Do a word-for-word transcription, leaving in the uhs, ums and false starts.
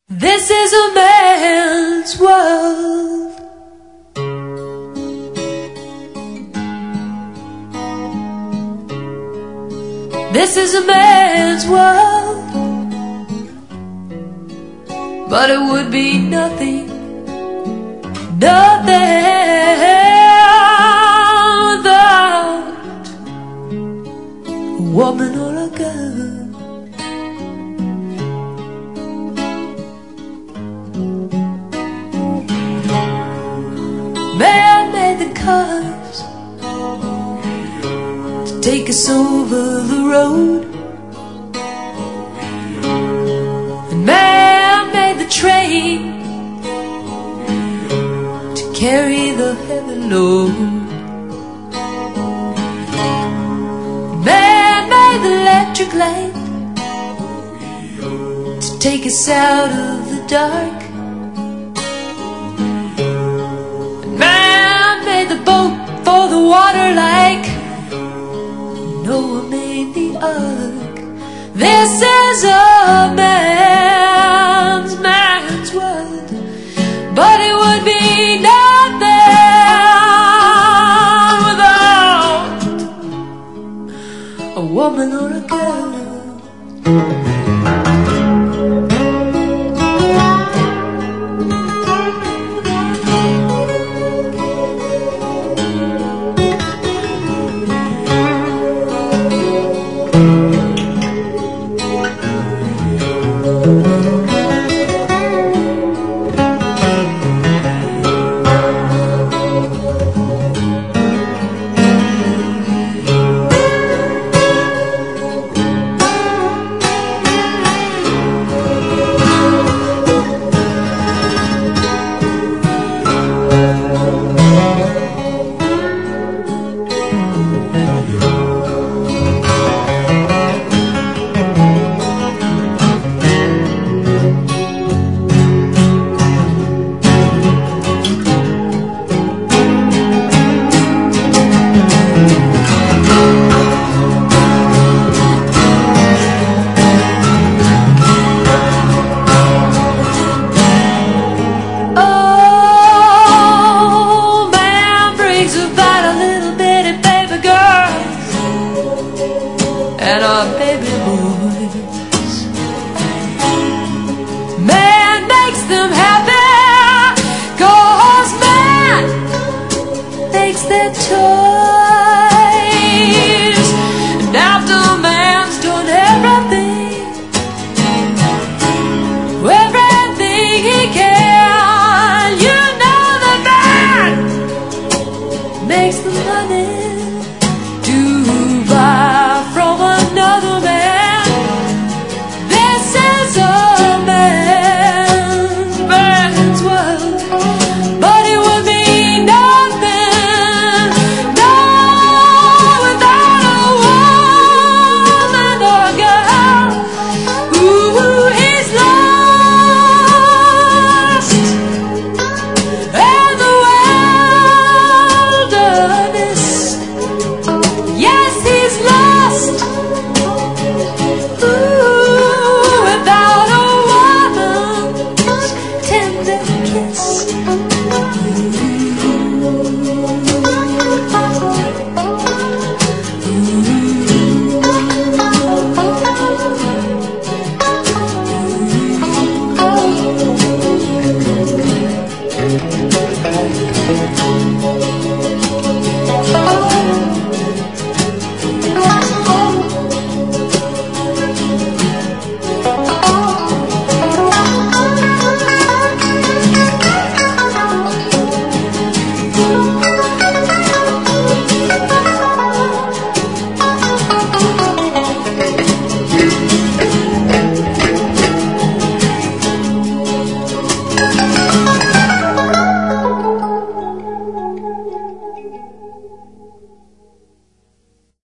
This is a man's world. This is a man's world, but it would be nothing, nothing without a woman or a girl. Man made the cars to take us over the road, and man made the train to carry the heavy load. Man made the electric light to take us out of the dark. The boat for the water, like Noah made the ark. This is a man.